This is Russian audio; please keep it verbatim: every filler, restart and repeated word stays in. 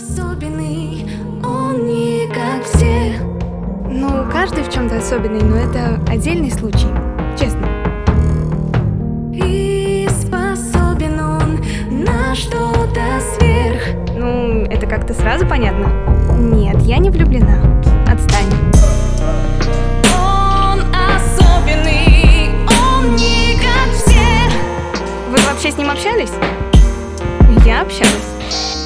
особенный, он не как все. Ну, каждый в чем-то особенный, но это отдельный случай, честно. И способен он на что-то сверх. Ну, это как-то сразу понятно. Нет, я не влюблена. Отстань. Он особенный, он не как все. Вы вообще с ним общались? Я общалась.